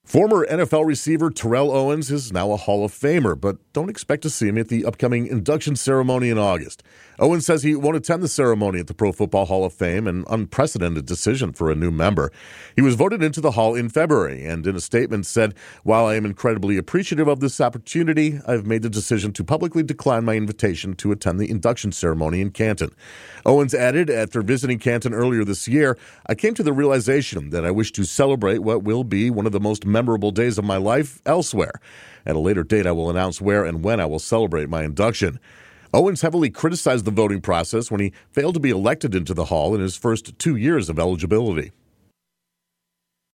Former NFL receiver Terrell Owens is now a Hall of Famer, but don't expect to see him at the upcoming induction ceremony in August. Owens says he won't attend the ceremony at the Pro Football Hall of Fame, an unprecedented decision for a new member. He was voted into the Hall in February, and in a statement said, "While I am incredibly appreciative of this opportunity, I've made the decision to publicly decline my invitation to attend the induction ceremony in Canton." Owens added, "After visiting Canton earlier this year, I came to the realization that I wish to celebrate what will be one of the most memorable days of my life elsewhere. At a later date, I will announce where and when I will celebrate my induction." Owens heavily criticized the voting process when he failed to be elected into the Hall in his first 2 years of eligibility.